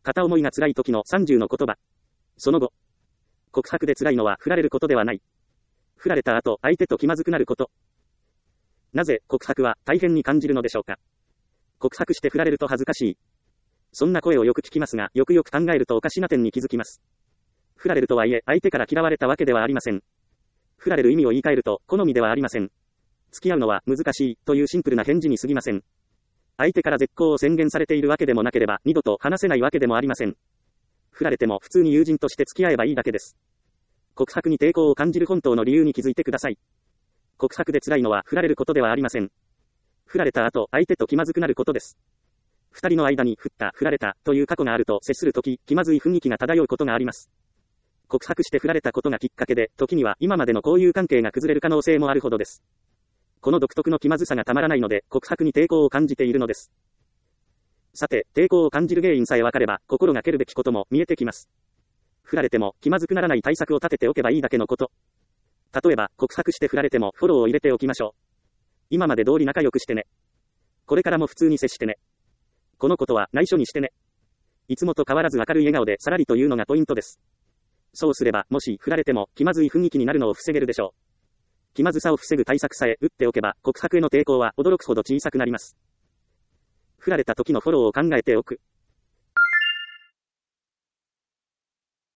片思いが辛い時の30の言葉。その後。告白で辛いのは振られることではない。振られた後、相手と気まずくなること。なぜ告白は大変に感じるのでしょうか。告白して振られると恥ずかしい。そんな声をよく聞きますが、よくよく考えるとおかしな点に気づきます。振られるとはいえ、相手から嫌われたわけではありません。振られる意味を言い換えると、好みではありません。付き合うのは難しいというシンプルな返事に過ぎません。相手から絶交を宣言されているわけでもなければ、二度と話せないわけでもありません。振られても普通に友人として付き合えばいいだけです。告白に抵抗を感じる本当の理由に気づいてください。告白で辛いのは振られることではありません。振られた後、相手と気まずくなることです。二人の間に振られたという過去があると接するとき、気まずい雰囲気が漂うことがあります。告白して振られたことがきっかけで、時には今までの交友関係が崩れる可能性もあるほどです。この独特の気まずさがたまらないので、告白に抵抗を感じているのです。さて、抵抗を感じる原因さえ分かれば、心がけるべきことも見えてきます。振られても気まずくならない対策を立てておけばいいだけのこと。例えば、告白して振られてもフォローを入れておきましょう。今まで通り仲良くしてね。これからも普通に接してね。このことは内緒にしてね。いつもと変わらず明るい笑顔でさらりというのがポイントです。そうすれば、もし振られても気まずい雰囲気になるのを防げるでしょう。気まずさを防ぐ対策さえ打っておけば、告白への抵抗は驚くほど小さくなります。振られた時のフォローを考えておく。